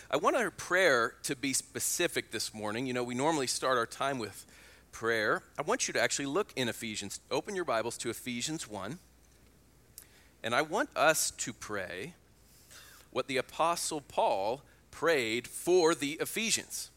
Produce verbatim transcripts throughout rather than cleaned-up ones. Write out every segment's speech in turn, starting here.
I want our prayer to be specific this morning. You know, we normally start our time with prayer. I want you to actually look in Ephesians. Open your Bibles to Ephesians one. And I want us to pray what the Apostle Paul prayed for the Ephesians.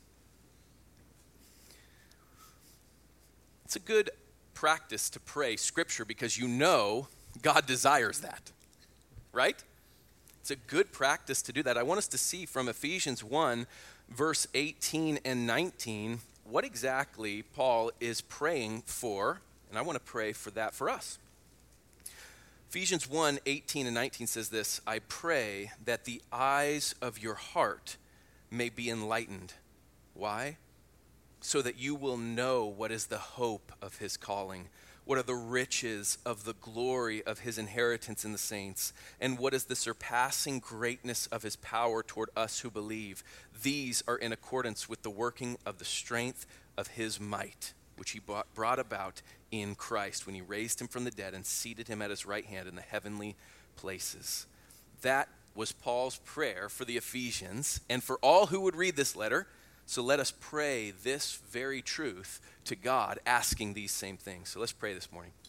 It's a good practice to pray Scripture because you know God desires that, right? It's a good practice to do that. I want us to see from Ephesians one, verse eighteen and nineteen, what exactly Paul is praying for, and I want to pray for that for us. Ephesians one, eighteen and nineteen says this, I pray that the eyes of your heart may be enlightened. Why? So that you will know what is the hope of his calling, what are the riches of the glory of his inheritance in the saints, and what is the surpassing greatness of his power toward us who believe. These are in accordance with the working of the strength of his might, which he brought about in Christ when he raised him from the dead and seated him at his right hand in the heavenly places. That was Paul's prayer for the Ephesians and for all who would read this letter. So let us pray this very truth to God, asking these same things. So let's pray this morning.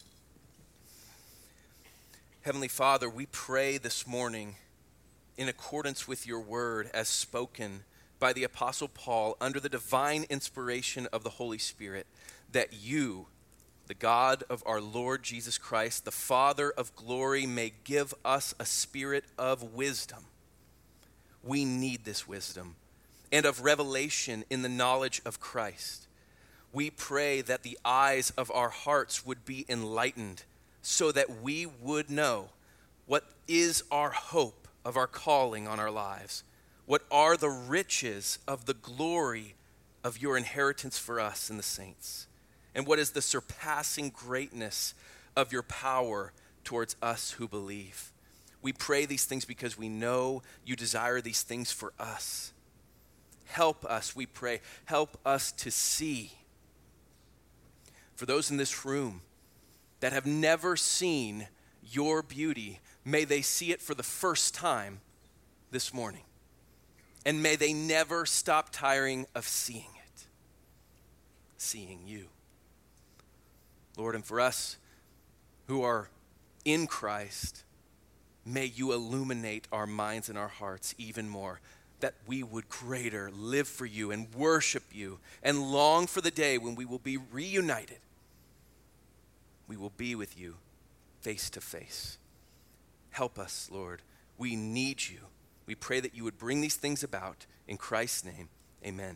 Heavenly Father, we pray this morning in accordance with your word as spoken by the Apostle Paul under the divine inspiration of the Holy Spirit, that you, the God of our Lord Jesus Christ, the Father of glory, may give us a spirit of wisdom. We need this wisdom. And of revelation in the knowledge of Christ. We pray that the eyes of our hearts would be enlightened so that we would know what is our hope of our calling on our lives. What are the riches of the glory of your inheritance for us in the saints? And what is the surpassing greatness of your power towards us who believe? We pray these things because we know you desire these things for us. Help us, we pray. Help us to see. For those in this room that have never seen your beauty, may they see it for the first time this morning. And may they never stop tiring of seeing it. Seeing you. Lord, and for us who are in Christ, may you illuminate our minds and our hearts even more, that we would greater live for you and worship you and long for the day when we will be reunited. We will be with you face to face. Help us, Lord. We need you. We pray that you would bring these things about. In Christ's name, amen.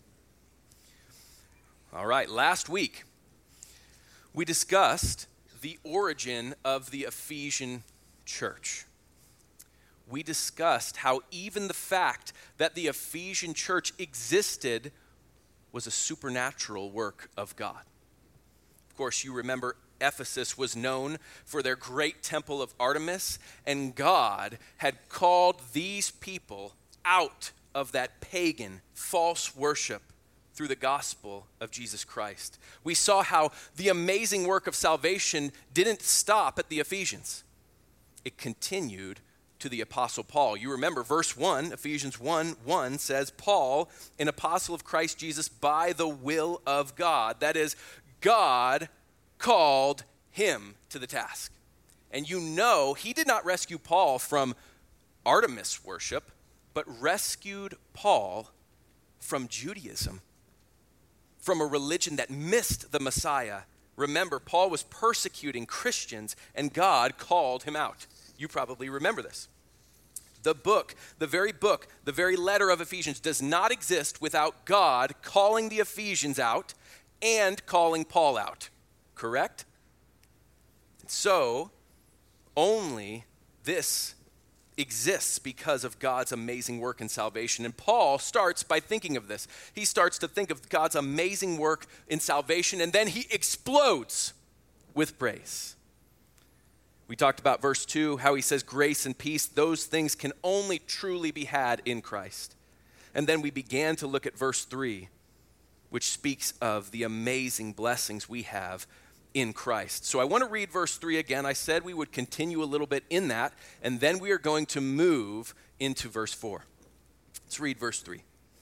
All right, last week we discussed the origin of the Ephesian church. We discussed how even the fact that the Ephesian church existed was a supernatural work of God. Of course, you remember Ephesus was known for their great temple of Artemis, and God had called these people out of that pagan false worship through the gospel of Jesus Christ. We saw how the amazing work of salvation didn't stop at the Ephesians. It continued to the Apostle Paul. You remember verse one, Ephesians one, one says, Paul, an apostle of Christ Jesus by the will of God. That is, God called him to the task. And you know, he did not rescue Paul from Artemis worship, but rescued Paul from Judaism, from a religion that missed the Messiah. Remember, Paul was persecuting Christians, and God called him out. You probably remember this. The book, the very book, the very letter of Ephesians does not exist without God calling the Ephesians out and calling Paul out. Correct? So, only this exists because of God's amazing work in salvation. And Paul starts by thinking of this. He starts to think of God's amazing work in salvation, and then he explodes with praise. We talked about verse two, how he says grace and peace, those things can only truly be had in Christ. And then we began to look at verse three, which speaks of the amazing blessings we have in Christ. So I want to read verse three again. I said we would continue a little bit in that, and then we are going to move into verse four. Let's read verse three.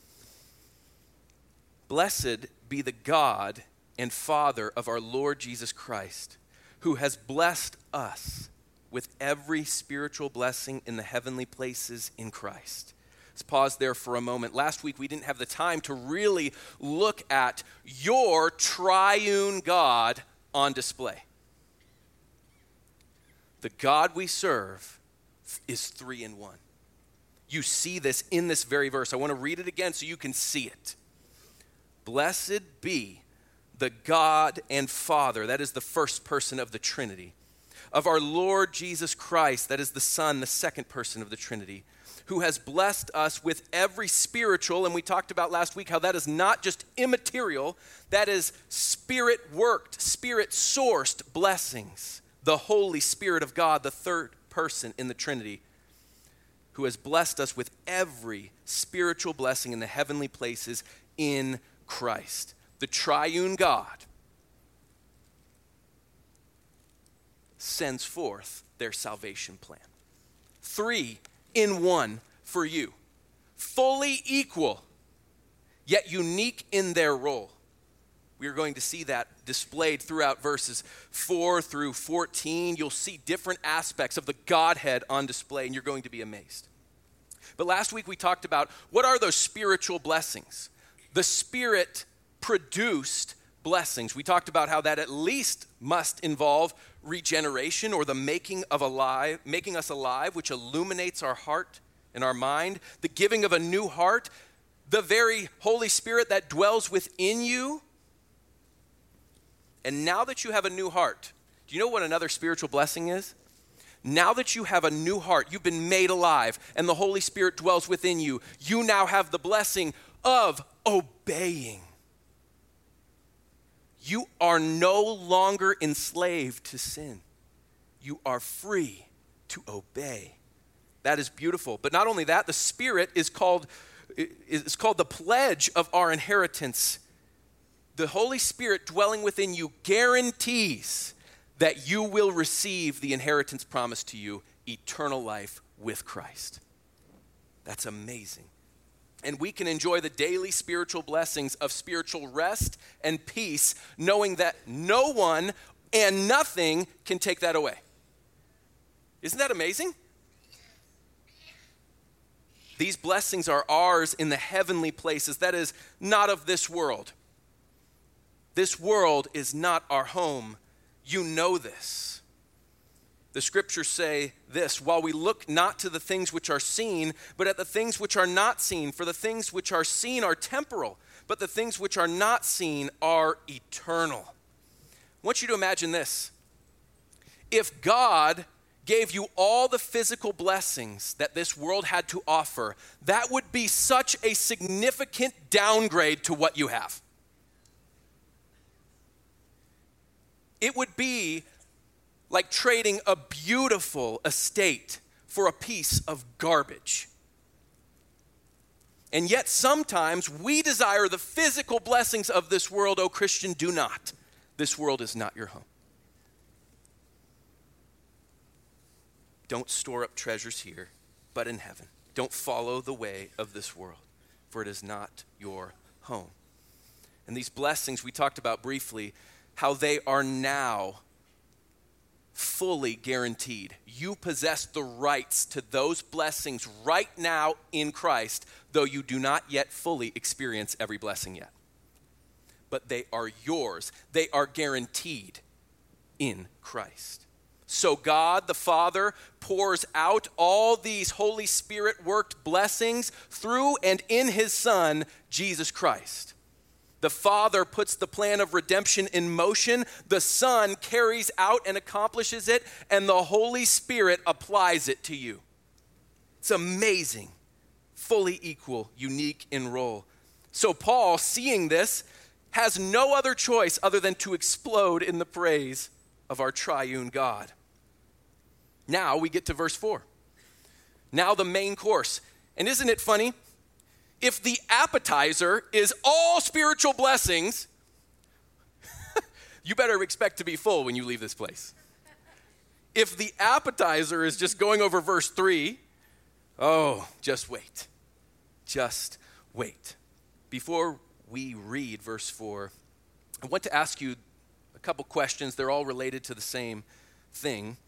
Blessed be the God and Father of our Lord Jesus Christ, who has blessed us with every spiritual blessing in the heavenly places in Christ. Let's pause there for a moment. Last week we didn't have the time to really look at your triune God on display. The God we serve is three in one. You see this in this very verse. I want to read it again so you can see it. Blessed be the God and Father, that is the first person of the Trinity, of our Lord Jesus Christ, that is the Son, the second person of the Trinity, who has blessed us with every spiritual, and we talked about last week how that is not just immaterial, that is spirit-worked, spirit-sourced blessings. The Holy Spirit of God, the third person in the Trinity, who has blessed us with every spiritual blessing in the heavenly places in Christ. The triune God sends forth their salvation plan. Three in one for you. Fully equal, yet unique in their role. We are going to see that displayed throughout verses four through fourteen. You'll see different aspects of the Godhead on display, and you're going to be amazed. But last week we talked about what are those spiritual blessings? The Spirit produced blessings. We talked about how that at least must involve regeneration, or the making of alive, making us alive, which illuminates our heart and our mind, the giving of a new heart, the very Holy Spirit that dwells within you. And now that you have a new heart, do you know what another spiritual blessing is? Now that you have a new heart, you've been made alive, and the Holy Spirit dwells within you, you now have the blessing of obeying. You are no longer enslaved to sin. You are free to obey. That is beautiful. But not only that, the Spirit is called, is called the pledge of our inheritance. The Holy Spirit dwelling within you guarantees that you will receive the inheritance promised to you, eternal life with Christ. That's amazing. And we can enjoy the daily spiritual blessings of spiritual rest and peace, knowing that no one and nothing can take that away. Isn't that amazing? These blessings are ours in the heavenly places, that is, not of this world. This world is not our home. You know this. The scriptures say this: while we look not to the things which are seen, but at the things which are not seen. For the things which are seen are temporal, but the things which are not seen are eternal. I want you to imagine this. If God gave you all the physical blessings that this world had to offer, that would be such a significant downgrade to what you have. It would be like trading a beautiful estate for a piece of garbage. And yet sometimes we desire the physical blessings of this world. Oh, Christian, do not. This world is not your home. Don't store up treasures here, but in heaven. Don't follow the way of this world, for it is not your home. And these blessings we talked about briefly, how they are now fully guaranteed. You possess the rights to those blessings right now in Christ, though you do not yet fully experience every blessing yet. But they are yours. They are guaranteed in Christ. So God the Father pours out all these Holy Spirit-worked blessings through and in his Son, Jesus Christ. The Father puts the plan of redemption in motion. The Son carries out and accomplishes it, and the Holy Spirit applies it to you. It's amazing. Fully equal, unique in role. So Paul, seeing this, has no other choice other than to explode in the praise of our triune God. Now we get to verse four. Now the main course. And isn't it funny? If the appetizer is all spiritual blessings, you better expect to be full when you leave this place. If the appetizer is just going over verse three, oh, just wait. Just wait. Before we read verse four, I want to ask you a couple questions. They're all related to the same thing.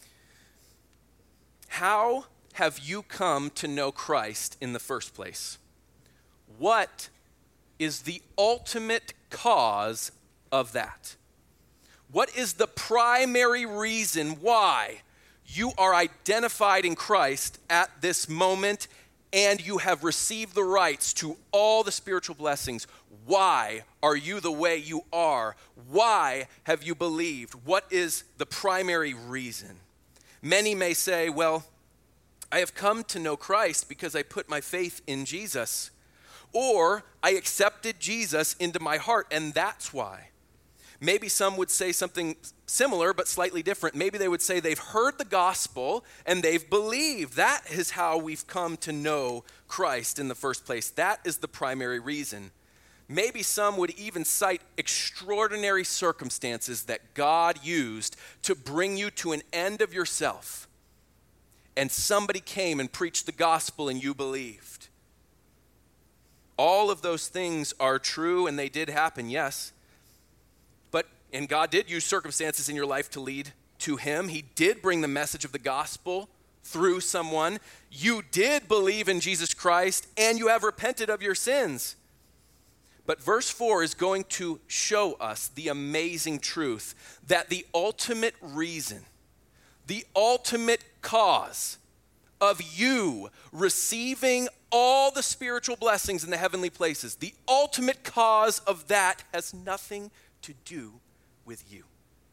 How have you come to know Christ in the first place? What is the ultimate cause of that? What is the primary reason why you are identified in Christ at this moment and you have received the rights to all the spiritual blessings? Why are you the way you are? Why have you believed? What is the primary reason? Many may say, well, I have come to know Christ because I put my faith in Jesus, or I accepted Jesus into my heart, and that's why. Maybe some would say something similar but slightly different. Maybe they would say they've heard the gospel and they've believed. That is how we've come to know Christ in the first place. That is the primary reason. Maybe some would even cite extraordinary circumstances that God used to bring you to an end of yourself. And somebody came and preached the gospel and you believed. All of those things are true and they did happen, yes. But, and God did use circumstances in your life to lead to him. He did bring the message of the gospel through someone. You did believe in Jesus Christ and you have repented of your sins. But verse four is going to show us the amazing truth that the ultimate reason, the ultimate cause of you receiving all the spiritual blessings in the heavenly places, the ultimate cause of that has nothing to do with you.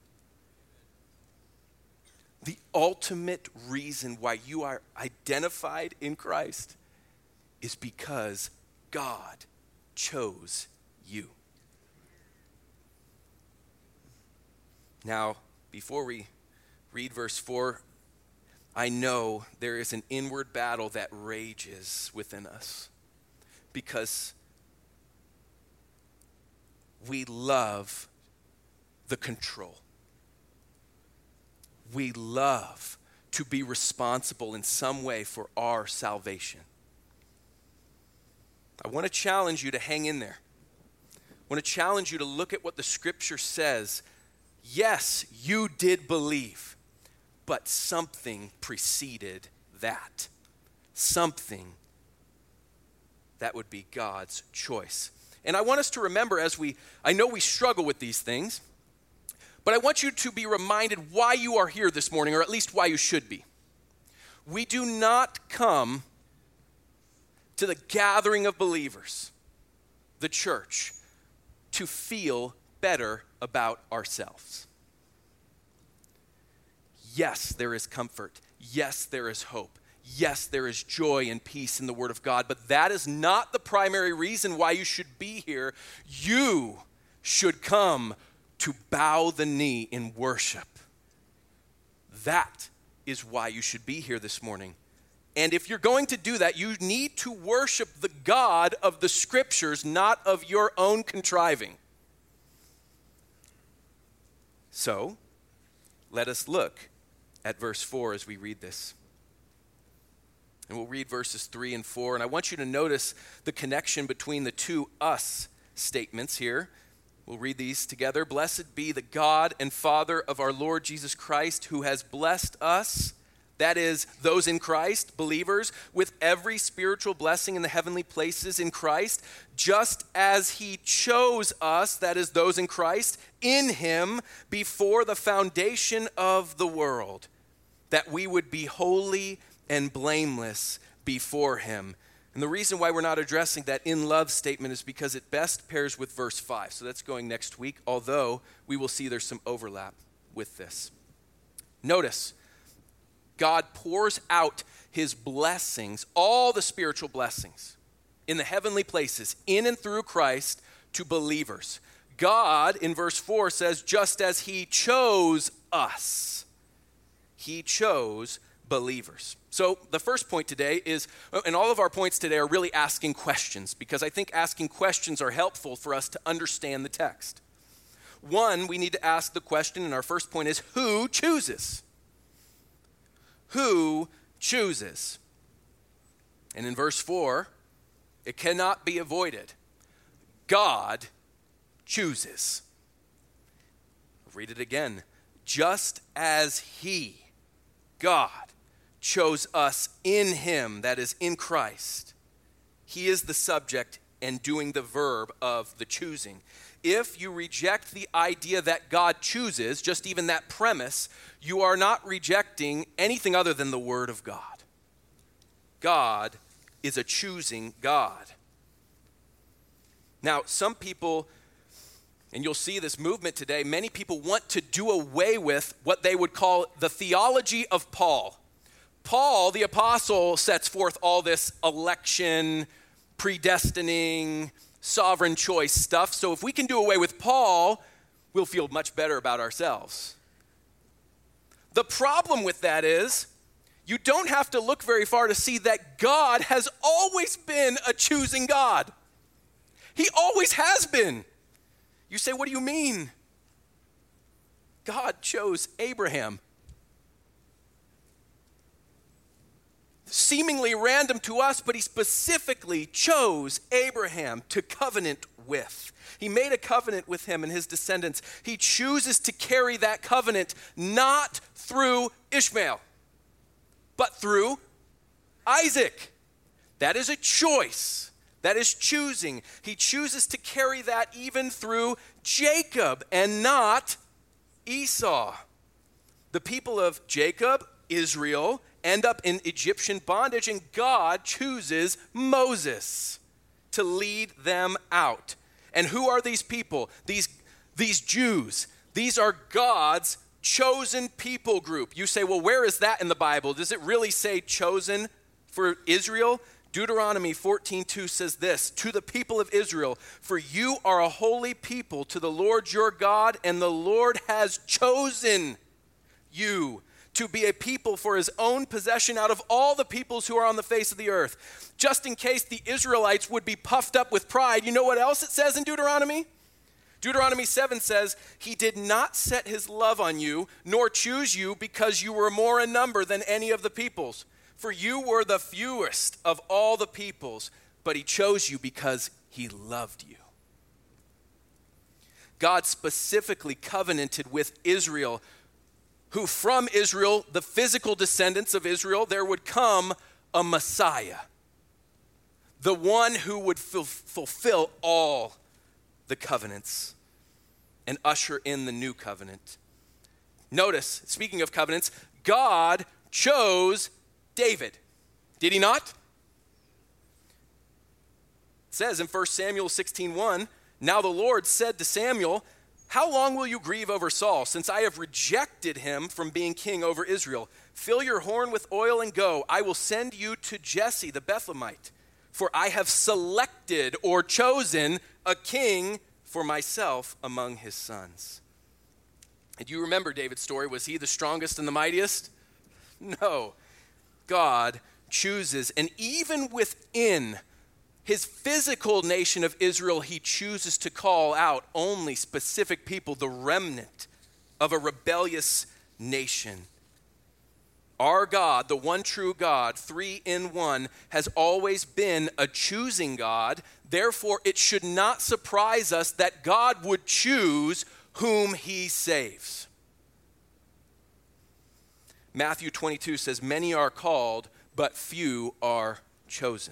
The ultimate reason why you are identified in Christ is because God chose you. Now, before we read verse four, I know there is an inward battle that rages within us because we love the control. We love to be responsible in some way for our salvation. I want to challenge you to hang in there. I want to challenge you to look at what the scripture says. Yes, you did believe, but something preceded that. Something that would be God's choice. And I want us to remember as we, I know we struggle with these things, but I want you to be reminded why you are here this morning, or at least why you should be. We do not come to the gathering of believers, the church, to feel better about ourselves. Yes, there is comfort. Yes, there is hope. Yes, there is joy and peace in the Word of God, but that is not the primary reason why you should be here. You should come to bow the knee in worship. That is why you should be here this morning. And if you're going to do that, you need to worship the God of the Scriptures, not of your own contriving. So, let us look at verse four as we read this. And we'll read verses three and four. And I want you to notice the connection between the two us statements here. We'll read these together. Blessed be the God and Father of our Lord Jesus Christ, who has blessed us, that is, those in Christ, believers, with every spiritual blessing in the heavenly places in Christ, just as he chose us, that is, those in Christ, in him before the foundation of the world, that we would be holy and blameless before him. And the reason why we're not addressing that in love statement is because it best pairs with verse five. So that's going next week, although we will see there's some overlap with this. Notice, God pours out his blessings, all the spiritual blessings in the heavenly places, in and through Christ to believers. God, in verse four, says, just as he chose us, he chose believers. So the first point today is, and all of our points today are really asking questions, because I think asking questions are helpful for us to understand the text. One, we need to ask the question, and our first point is, who chooses? Who chooses? And in verse four, It cannot be avoided. God chooses. I'll read it again. Just as he, God, chose us in him, that is in Christ. He is the subject and doing the verb of the choosing. If you reject the idea that God chooses, just even that premise, you are not rejecting anything other than the word of God. God is a choosing God. Now, some people, and you'll see this movement today, many people want to do away with what they would call the theology of Paul. Paul, the apostle, sets forth all this election, predestining, sovereign choice stuff. So if we can do away with Paul, we'll feel much better about ourselves. The problem with that is, you don't have to look very far to see that God has always been a choosing God. He always has been. You say, what do you mean? God chose Abraham. Seemingly random to us, but he specifically chose Abraham to covenant with. He made a covenant with him and his descendants. He chooses to carry that covenant not through Ishmael, but through Isaac. That is a choice. That is choosing. He chooses to carry that even through Jacob and not Esau. The people of Jacob, Israel, end up in Egyptian bondage, and God chooses Moses to lead them out. And who are these people? These, these Jews. These are God's chosen people group. You say, well, where is that in the Bible? Does it really say chosen for Israel? Deuteronomy fourteen two says this, to the people of Israel, for you are a holy people to the Lord your God, and the Lord has chosen you to be a people for his own possession out of all the peoples who are on the face of the earth. Just in case the Israelites would be puffed up with pride, you know what else it says in Deuteronomy? Deuteronomy seven says, he did not set his love on you, nor choose you because you were more in number than any of the peoples. For you were the fewest of all the peoples, but he chose you because he loved you. God specifically covenanted with Israel, who from Israel, the physical descendants of Israel, there would come a Messiah, the one who would ful- fulfill all the covenants and usher in the new covenant. Notice, speaking of covenants, God chose David. Did he not? It says in First Samuel sixteen one, now the Lord said to Samuel, how long will you grieve over Saul, since I have rejected him from being king over Israel? Fill your horn with oil and go. I will send you to Jesse the Bethlehemite, for I have selected or chosen a king for myself among his sons. And you remember David's story. Was he the strongest and the mightiest? No. God chooses, and even within his physical nation of Israel, he chooses to call out only specific people, the remnant of a rebellious nation. Our God, the one true God, three in one, has always been a choosing God. Therefore, it should not surprise us that God would choose whom he saves. Matthew twenty-two says, many are called, but few are chosen.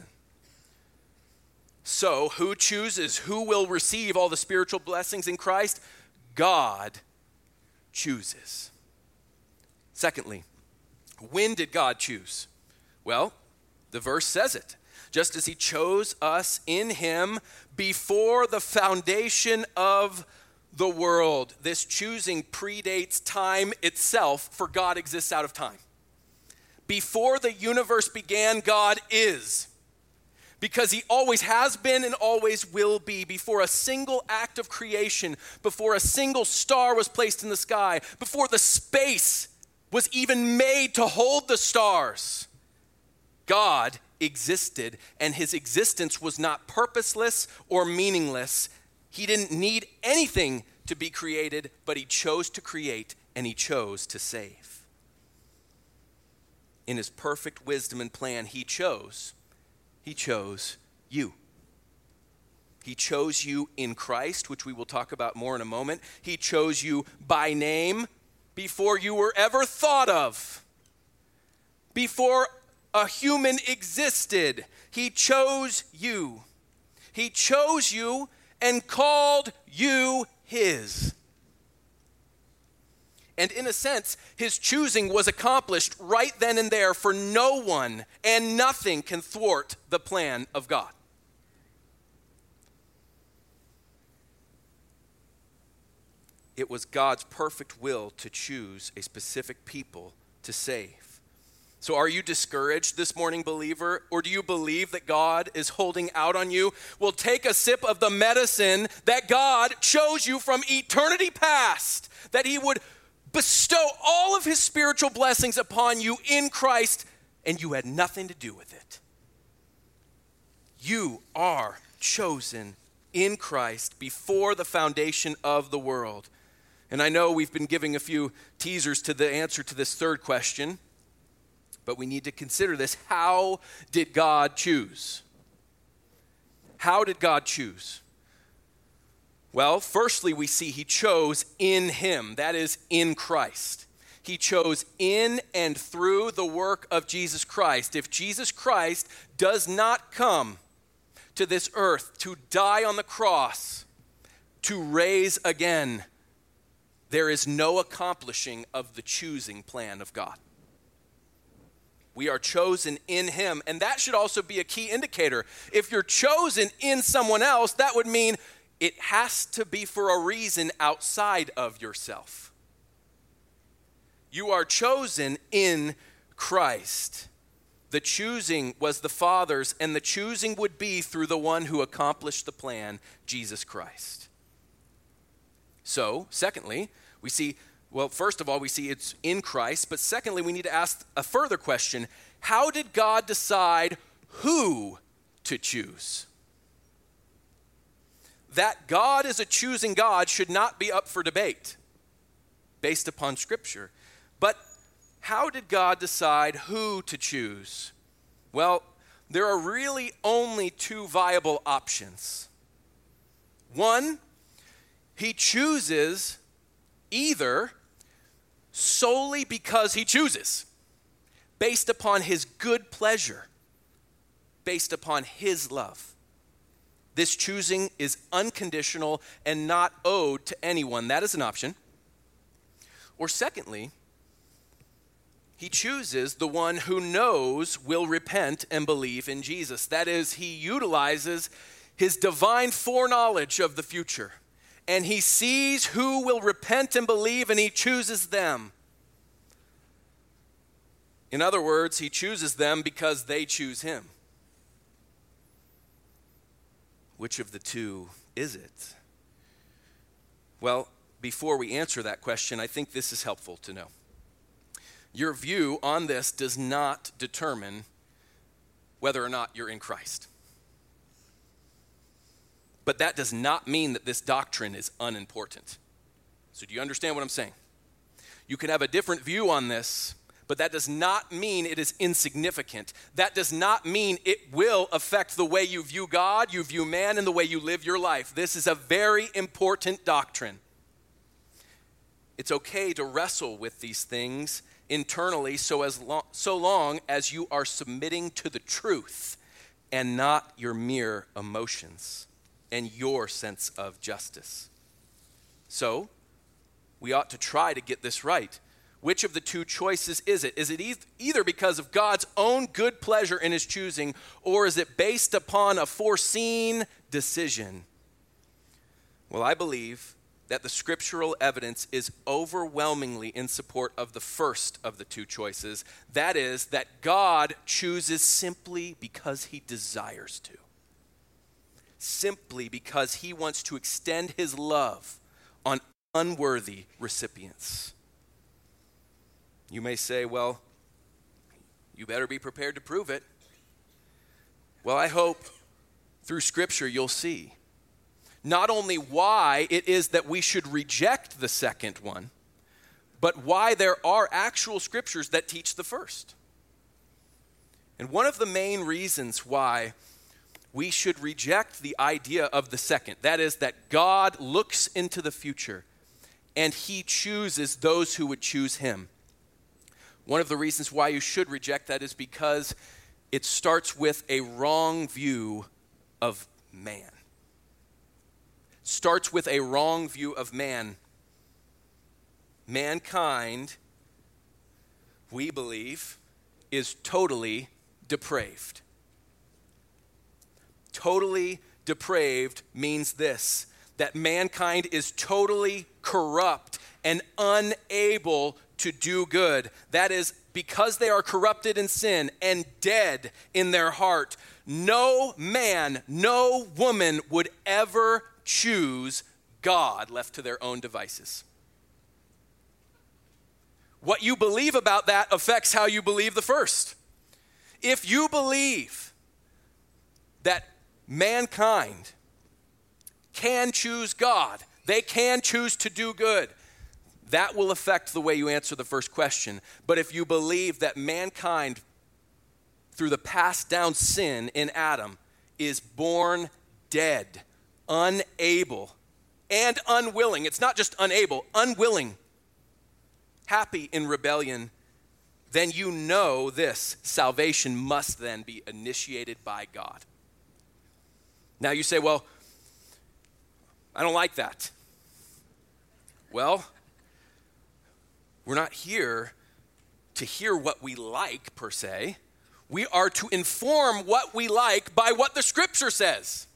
So, who chooses? Who will receive all the spiritual blessings in Christ? God chooses. Secondly, when did God choose? Well, the verse says it. Just as he chose us in him before the foundation of the world. This choosing predates time itself, for God exists out of time. Before the universe began, God is. Because he always has been and always will be. Before a single act of creation, before a single star was placed in the sky, before the space was even made to hold the stars, God existed, and his existence was not purposeless or meaningless. He didn't need anything to be created, but he chose to create, and he chose to save. In his perfect wisdom and plan, he chose, he chose you. He chose you in Christ, which we will talk about more in a moment. He chose you by name before you were ever thought of. Before a human existed, he chose you. He chose you and called you his. And in a sense, his choosing was accomplished right then and there, for no one and nothing can thwart the plan of God. It was God's perfect will to choose a specific people to save. So are you discouraged this morning, believer? Or do you believe that God is holding out on you? Well, take a sip of the medicine that God chose you from eternity past, that he would bestow all of his spiritual blessings upon you in Christ, and you had nothing to do with it. You are chosen in Christ before the foundation of the world. And I know we've been giving a few teasers to the answer to this third question, but we need to consider this. How did God choose? How did God choose? Well, firstly, we see he chose in him, that is, in Christ. He chose in and through the work of Jesus Christ. If Jesus Christ does not come to this earth to die on the cross, to raise again, there is no accomplishing of the choosing plan of God. We are chosen in him, and that should also be a key indicator. If you're chosen in someone else, that would mean it has to be for a reason outside of yourself. You are chosen in Christ. The choosing was the Father's, and the choosing would be through the one who accomplished the plan, Jesus Christ. So, secondly, we see, well, first of all, we see it's in Christ, but secondly, we need to ask a further question. How did God decide who to choose? That God is a choosing God should not be up for debate based upon Scripture. But how did God decide who to choose? Well, there are really only two viable options. One, he chooses either solely because he chooses, based upon his good pleasure, based upon his love. This choosing is unconditional and not owed to anyone. That is an option. Or secondly, he chooses the one who knows will repent and believe in Jesus. That is, he utilizes his divine foreknowledge of the future. And he sees who will repent and believe, and he chooses them. In other words, he chooses them because they choose him. Which of the two is it? Well, before we answer that question, I think this is helpful to know. Your view on this does not determine whether or not you're in Christ. But that does not mean that this doctrine is unimportant. So do you understand what I'm saying? You can have a different view on this, but that does not mean it is insignificant. That does not mean it will affect the way you view God, you view man, and the way you live your life. This is a very important doctrine. It's okay to wrestle with these things internally so as long, so long as you are submitting to the truth and not your mere emotions and your sense of justice. So, we ought to try to get this right. Which of the two choices is it? Is it e- either because of God's own good pleasure in his choosing, or is it based upon a foreseen decision? Well, I believe that the scriptural evidence is overwhelmingly in support of the first of the two choices. That is, that God chooses simply because he desires to. Simply because he wants to extend his love on unworthy recipients. You may say, well, you better be prepared to prove it. Well, I hope through Scripture you'll see not only why it is that we should reject the second one, but why there are actual Scriptures that teach the first. And one of the main reasons why we should reject the idea of the second. That is, that God looks into the future and he chooses those who would choose him. One of the reasons why you should reject that is because it starts with a wrong view of man. Starts with a wrong view of man. Mankind, we believe, is totally depraved. Totally depraved means this, that mankind is totally corrupt and unable to do good. That is, because they are corrupted in sin and dead in their heart, no man, no woman would ever choose God left to their own devices. What you believe about that affects how you believe the first. If you believe that mankind can choose God, they can choose to do good, that will affect the way you answer the first question. But if you believe that mankind, through the passed down sin in Adam, is born dead, unable, and unwilling, it's not just unable, unwilling, happy in rebellion, then you know this: salvation must then be initiated by God. Now you say, well, I don't like that. Well, we're not here to hear what we like, per se. We are to inform what we like by what the Scripture says.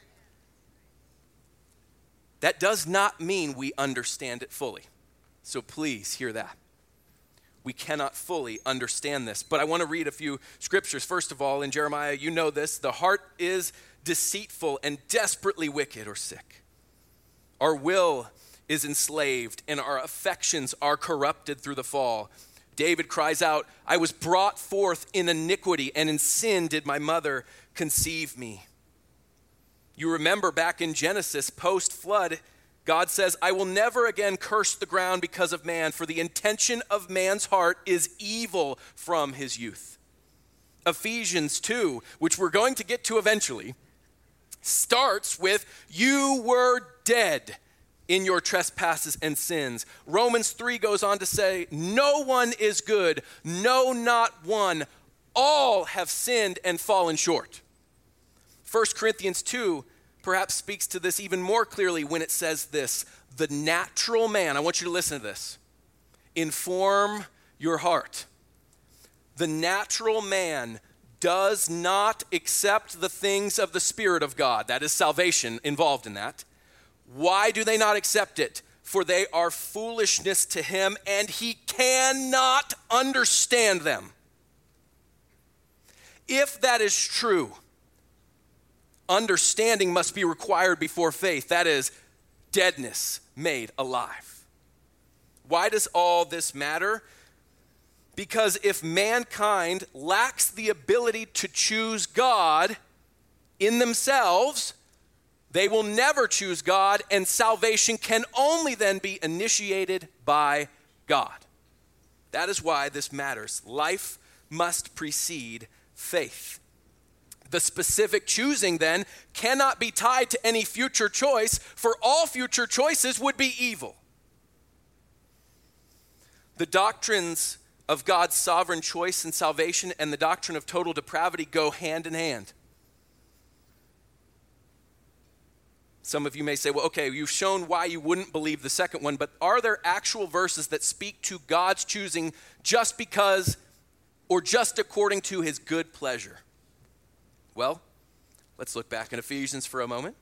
That does not mean we understand it fully. So please hear that. We cannot fully understand this. But I want to read a few scriptures. First of all, in Jeremiah, you know this: the heart is deceitful and desperately wicked or sick. Our will is enslaved and our affections are corrupted through the fall. David cries out, I was brought forth in iniquity, and in sin did my mother conceive me. You remember back in Genesis, post-flood, God says, I will never again curse the ground because of man, for the intention of man's heart is evil from his youth. Ephesians two, which we're going to get to eventually, starts with, you were dead in your trespasses and sins. Romans three goes on to say, no one is good, no, not one. All have sinned and fallen short. First Corinthians two perhaps speaks to this even more clearly when it says this: the natural man, I want you to listen to this, inform your heart. The natural man does not accept the things of the Spirit of God. That is salvation involved in that. Why do they not accept it? For they are foolishness to him, and he cannot understand them. If that is true, understanding must be required before faith. That is, deadness made alive. Why does all this matter? Because if mankind lacks the ability to choose God in themselves, they will never choose God, and salvation can only then be initiated by God. That is why this matters. Life must precede faith. The specific choosing then cannot be tied to any future choice, for all future choices would be evil. The doctrines of God's sovereign choice and salvation and the doctrine of total depravity go hand in hand. Some of you may say, well, okay, you've shown why you wouldn't believe the second one, but are there actual verses that speak to God's choosing just because or just according to his good pleasure? Well, let's look back in Ephesians for a moment.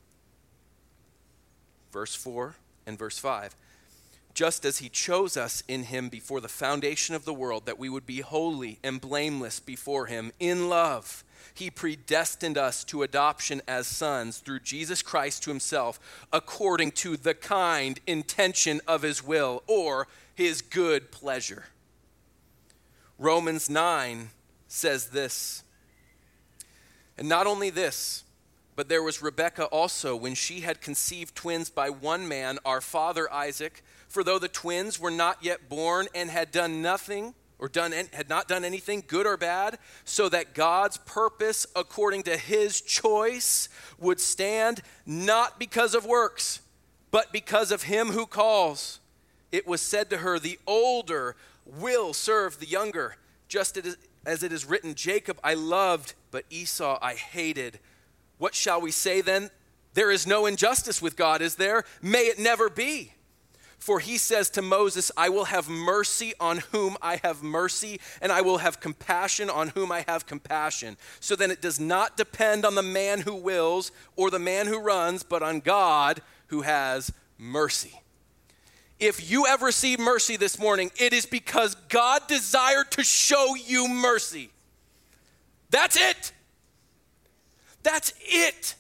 Verse four and verse five. Just as he chose us in him before the foundation of the world, that we would be holy and blameless before him in love. He predestined us to adoption as sons through Jesus Christ to himself, according to the kind intention of his will, or his good pleasure. Romans nine says this. And not only this, but there was Rebekah also, when she had conceived twins by one man, our father Isaac. For though the twins were not yet born and had done nothing or done had not done anything, good or bad, so that God's purpose according to his choice would stand, not because of works, but because of him who calls. It was said to her, the older will serve the younger, just as it is written, Jacob I loved, but Esau I hated. What shall we say then? There is no injustice with God, is there? May it never be. For he says to Moses, I will have mercy on whom I have mercy, and I will have compassion on whom I have compassion. So then it does not depend on the man who wills or the man who runs, but on God who has mercy. If you have received mercy this morning, it is because God desired to show you mercy. That's it. That's it.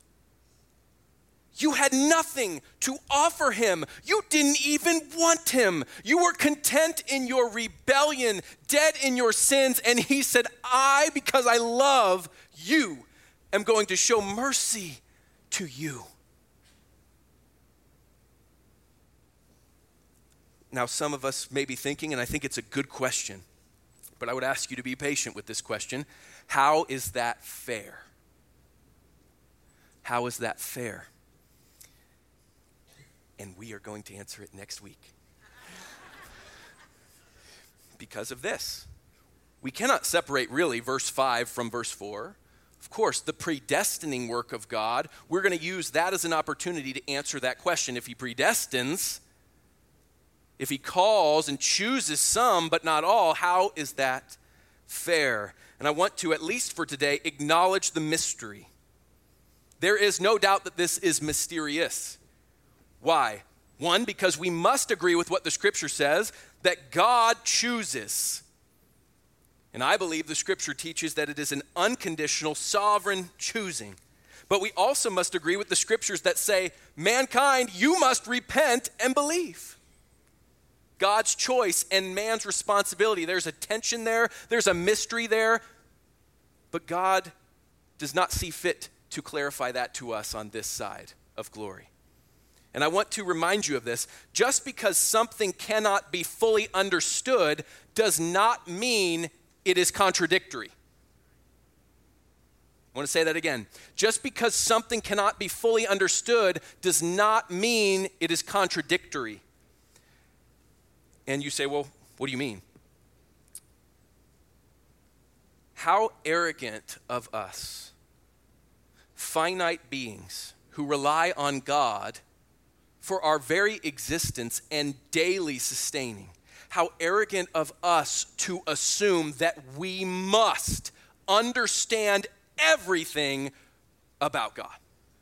You had nothing to offer him. You didn't even want him. You were content in your rebellion, dead in your sins. And he said, I, because I love you, am going to show mercy to you. Now, some of us may be thinking, and I think it's a good question, but I would ask you to be patient with this question. How is that fair? How is that fair? And we are going to answer it next week. Because of this. We cannot separate really verse five from verse four. Of course, the predestining work of God, we're going to use that as an opportunity to answer that question. If he predestines, if he calls and chooses some but not all, how is that fair? And I want to, at least for today, acknowledge the mystery. There is no doubt that this is mysterious. Why? One, because we must agree with what the scripture says, that God chooses. And I believe the scripture teaches that it is an unconditional, sovereign choosing. But we also must agree with the scriptures that say, mankind, you must repent and believe. God's choice and man's responsibility. There's a tension there. There's a mystery there. But God does not see fit to clarify that to us on this side of glory. And I want to remind you of this. Just because something cannot be fully understood does not mean it is contradictory. I want to say that again. Just because something cannot be fully understood does not mean it is contradictory. And you say, well, what do you mean? How arrogant of us, finite beings who rely on God for our very existence and daily sustaining. How arrogant of us to assume that we must understand everything about God.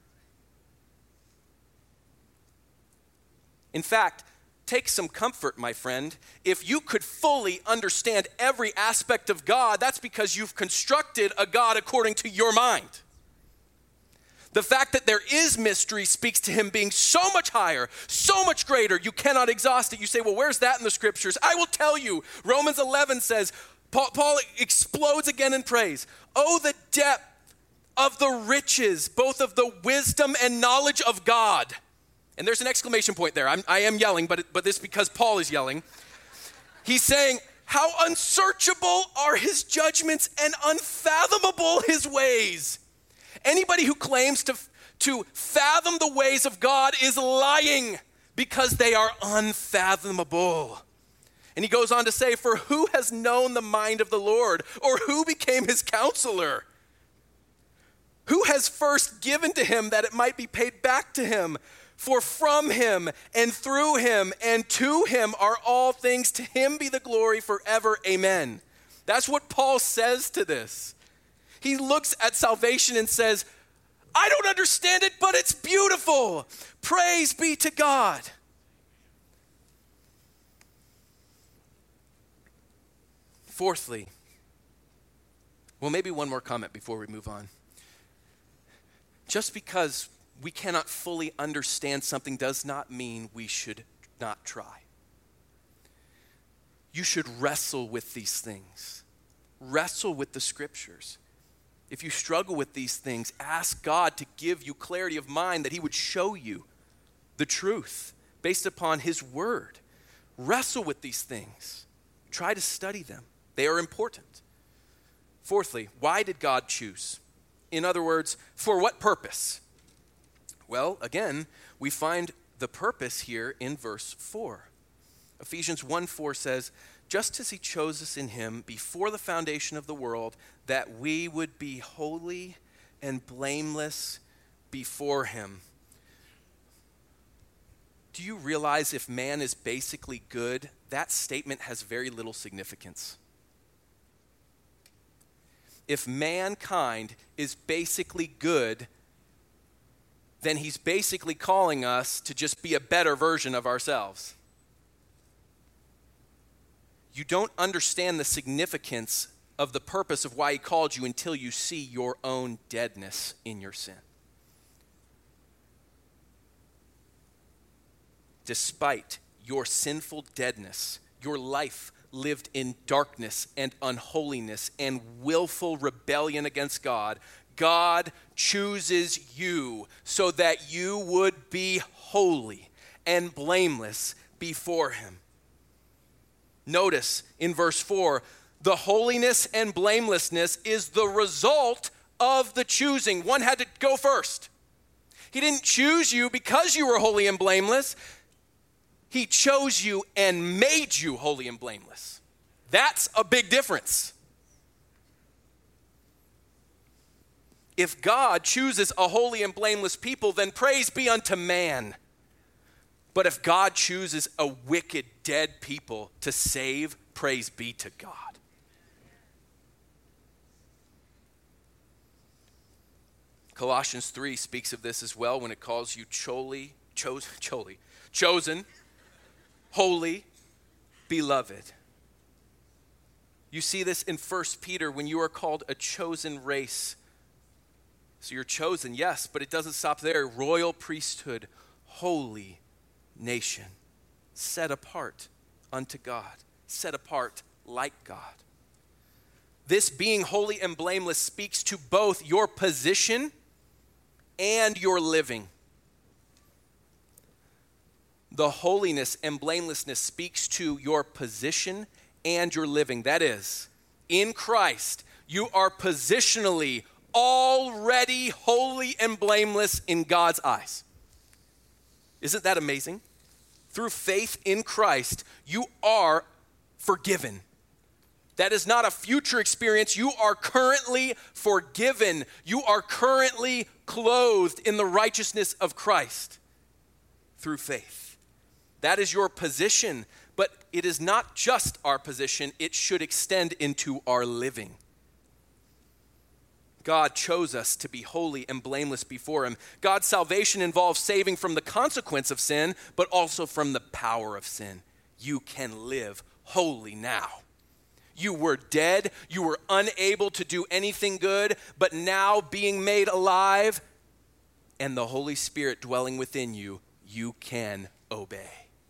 In fact, take some comfort, my friend. If you could fully understand every aspect of God, that's because you've constructed a God according to your mind. The fact that there is mystery speaks to him being so much higher, so much greater, you cannot exhaust it. You say, well, where's that in the scriptures? I will tell you. Romans eleven says, Paul, Paul explodes again in praise. Oh, the depth of the riches, both of the wisdom and knowledge of God. And there's an exclamation point there. I'm, I am yelling, but, but this is because Paul is yelling. He's saying, how unsearchable are his judgments and unfathomable his ways. Anybody who claims to, to fathom the ways of God is lying because they are unfathomable. And he goes on to say, for who has known the mind of the Lord, or who became his counselor? Who has first given to him that it might be paid back to him? For from him and through him and to him are all things. To him be the glory forever. Amen. That's what Paul says to this. He looks at salvation and says, I don't understand it, but it's beautiful. Praise be to God. Fourthly, well, maybe one more comment before we move on. Just because we cannot fully understand something does not mean we should not try. You should wrestle with these things. Wrestle with the scriptures. If you struggle with these things, ask God to give you clarity of mind, that he would show you the truth based upon his word. Wrestle with these things. Try to study them. They are important. Fourthly, why did God choose? In other words, for what purpose? Well, again, we find the purpose here in verse four. Ephesians one four says, just as he chose us in him before the foundation of the world, that we would be holy and blameless before him. Do you realize if man is basically good, that statement has very little significance? If mankind is basically good, then he's basically calling us to just be a better version of ourselves. You don't understand the significance of the purpose of why he called you until you see your own deadness in your sin. Despite your sinful deadness, your life lived in darkness and unholiness and willful rebellion against God, God chooses you so that you would be holy and blameless before him. Notice in verse four, the holiness and blamelessness is the result of the choosing. One had to go first. He didn't choose you because you were holy and blameless. He chose you and made you holy and blameless. That's a big difference. If God chooses a holy and blameless people, then praise be unto man. But if God chooses a wicked, dead people to save, praise be to God. Colossians three speaks of this as well when it calls you choli, chose, choli, chosen, holy, beloved. You see this in First Peter when you are called a chosen race. So you're chosen, yes, but it doesn't stop there. Royal priesthood, holy nation, set apart unto God, set apart like God. This being holy and blameless speaks to both your position and your living. The holiness and blamelessness speaks to your position and your living. That is, in Christ, you are positionally already holy and blameless in God's eyes. Isn't that amazing? Through faith in Christ, you are forgiven. That is not a future experience. You are currently forgiven. You are currently clothed in the righteousness of Christ through faith. That is your position, but it is not just our position. It should extend into our living. God chose us to be holy and blameless before him. God's salvation involves saving from the consequence of sin, but also from the power of sin. You can live holy now. You were dead. You were unable to do anything good, but now being made alive and the Holy Spirit dwelling within you, you can obey.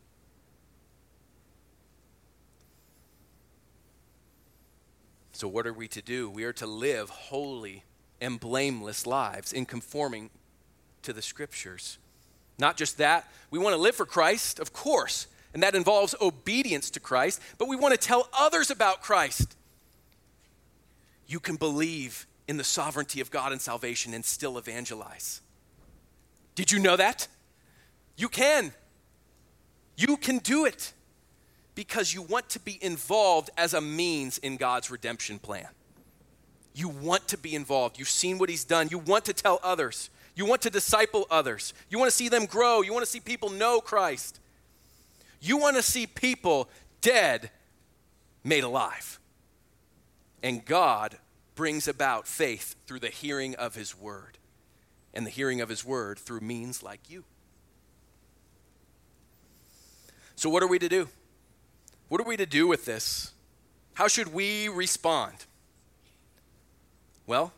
So what are we to do? We are to live holy and blameless lives in conforming to the scriptures. Not just that, we want to live for Christ, of course, and that involves obedience to Christ, but we want to tell others about Christ. You can believe in the sovereignty of God and salvation and still evangelize. Did you know that? You can. You can do it because you want to be involved as a means in God's redemption plan. You want to be involved. You've seen what he's done. You want to tell others. You want to disciple others. You want to see them grow. You want to see people know Christ. You want to see people dead made alive. And God brings about faith through the hearing of his word. And the hearing of his word through means like you. So what are we to do? What are we to do with this? How should we respond? Well,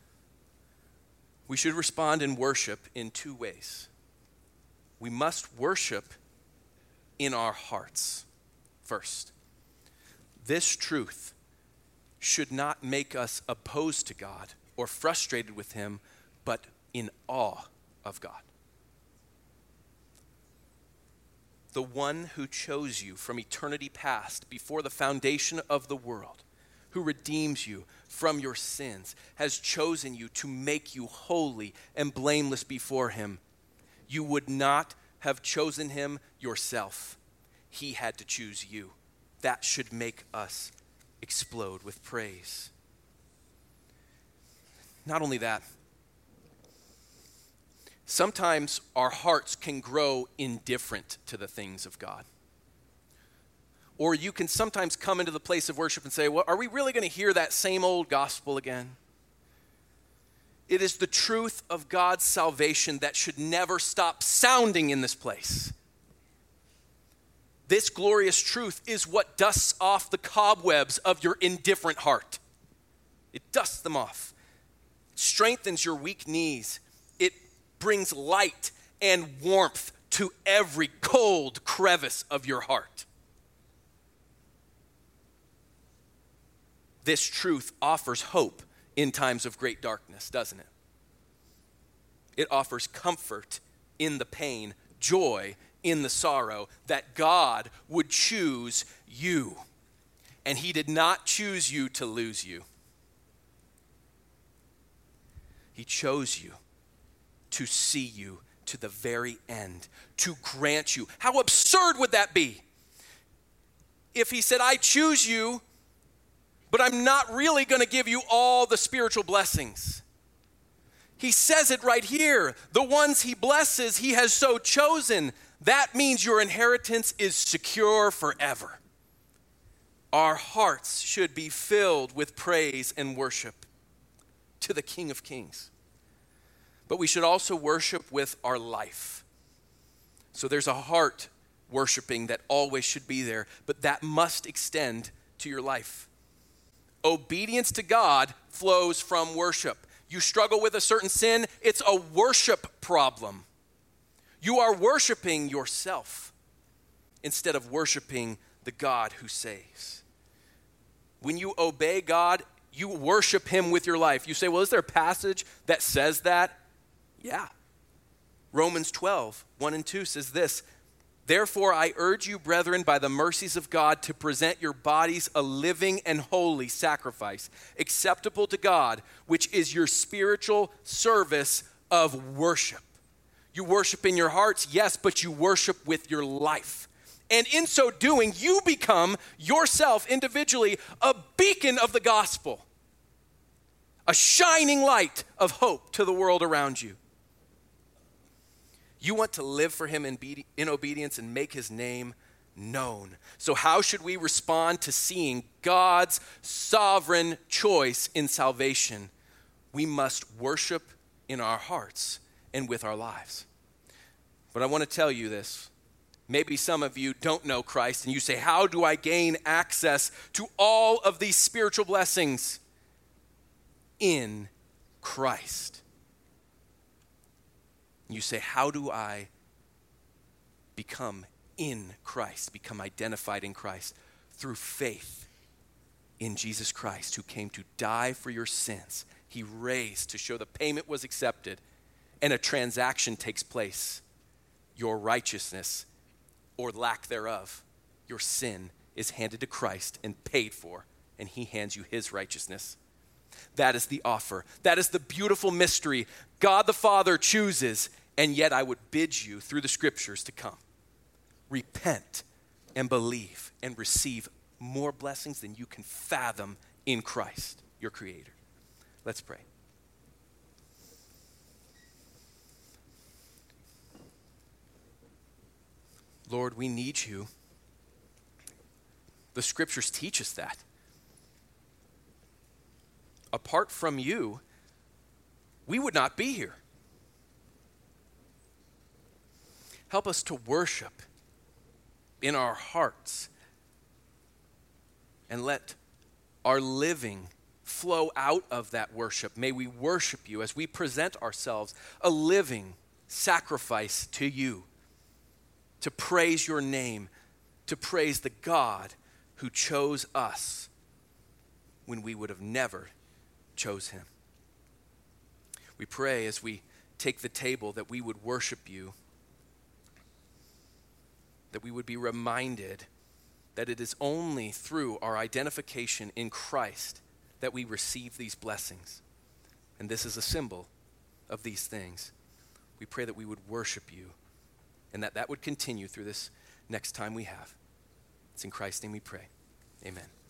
we should respond in worship in two ways. We must worship in our hearts first. This truth should not make us opposed to God or frustrated with him, but in awe of God. the one who chose you from eternity past, before the foundation of the world, who redeems you from your sins, has chosen you to make you holy and blameless before him. You would not have chosen him yourself. He had to choose you. That should make us explode with praise. Not only that, sometimes our hearts can grow indifferent to the things of God. Or you can sometimes come into the place of worship and say, well, are we really going to hear that same old gospel again? It is the truth of God's salvation that should never stop sounding in this place. This glorious truth is what dusts off the cobwebs of your indifferent heart. It dusts them off. It strengthens your weak knees. It brings light and warmth to every cold crevice of your heart. This truth offers hope in times of great darkness, doesn't it? It offers comfort in the pain, joy in the sorrow, that God would choose you. And he did not choose you to lose you. He chose you to see you to the very end, to grant you. How absurd would that be? If he said, I choose you, but I'm not really going to give you all the spiritual blessings. He says it right here. The ones he blesses, he has so chosen. That means your inheritance is secure forever. Our hearts should be filled with praise and worship to the King of Kings. But we should also worship with our life. So there's a heart worshiping that always should be there, but that must extend to your life. Obedience to God flows from worship. You struggle with a certain sin, it's a worship problem. You are worshiping yourself instead of worshiping the God who saves. When you obey God, you worship him with your life. You say, well, is there a passage that says that? Yeah. Romans twelve, one and two says this, therefore I urge you, brethren, by the mercies of God, to present your bodies a living and holy sacrifice, acceptable to God, which is your spiritual service of worship. You worship in your hearts, yes, but you worship with your life. And in so doing, you become yourself individually a beacon of the gospel, a shining light of hope to the world around you. You want to live for him in, be- in obedience and make his name known. So how should we respond to seeing God's sovereign choice in salvation? We must worship in our hearts and with our lives. But I want to tell you this. Maybe some of you don't know Christ and you say, how do I gain access to all of these spiritual blessings? In Christ. You say, how do I become in Christ, become identified in Christ? Through faith in Jesus Christ, who came to die for your sins. He raised to show the payment was accepted, and a transaction takes place. Your righteousness, or lack thereof, your sin is handed to Christ and paid for, and he hands you his righteousness. That is the offer. That is the beautiful mystery. God the Father chooses, and yet I would bid you through the scriptures to come. Repent and believe and receive more blessings than you can fathom in Christ, your Creator. Let's pray. Lord, we need you. The scriptures teach us that. Apart from you, we would not be here. Help us to worship in our hearts and let our living flow out of that worship. May we worship you as we present ourselves a living sacrifice to you, to praise your name, to praise the God who chose us when we would have never chose him. We pray as we take the table that we would worship you that we would be reminded that it is only through our identification in Christ that we receive these blessings. And this is a symbol of these things. We pray that we would worship you and that that would continue through this next time we have. It's in Christ's name we pray. Amen.